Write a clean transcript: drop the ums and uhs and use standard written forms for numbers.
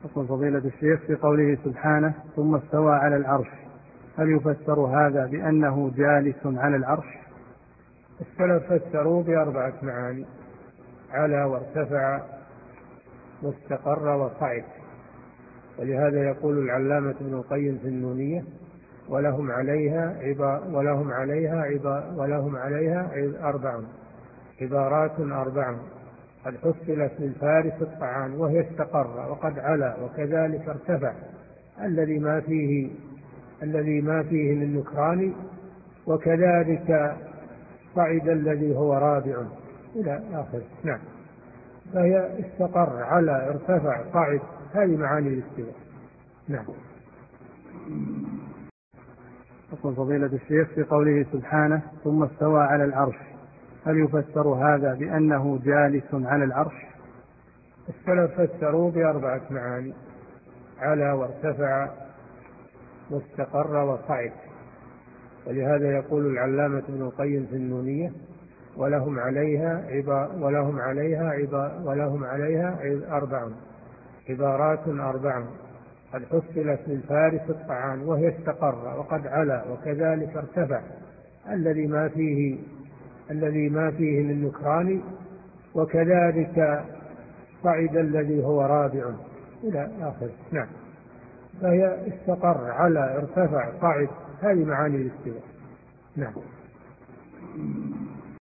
يقول فضيلة الشيخ في قوله سبحانه ثم استوى على العرش، هل يفسر هذا بأنه جالس على العرش؟ السلف فسروا بأربعة معاني: على وارتفع واستقر وصعد. ولهذا يقول العلامة ابن القيم في النونية: ولهم عليها عبارات أربع قد حصلت للفارس الطعان، وهي استقر وقد علا وكذلك ارتفع، الذي ما فيه من نكران، وكذلك صعد الذي هو رابع، إلى آخر. نعم، فهي استقر، علا، ارتفع، صعد، هذه معاني الاستواء. نعم. يقول فضيلة الشيخ في قوله سبحانه ثم استوى على العرش، هل يفسر هذا بأنه جالس على العرش؟ السلف فسروا بأربعة معاني: على وارتفع واستقر وصعد. ولهذا يقول العلامة ابن القيم في النونية: ولهم عليها عبارات أربع قد حصلت للفارس الطعان، وهي استقر وقد علا وكذلك ارتفع، الذي ما فيه من نكران، وكذلك صعد الذي هو رابع، إلى آخر. نعم، فهي استقر، علا، ارتفع، صعد، هذه معاني الاستواء. نعم.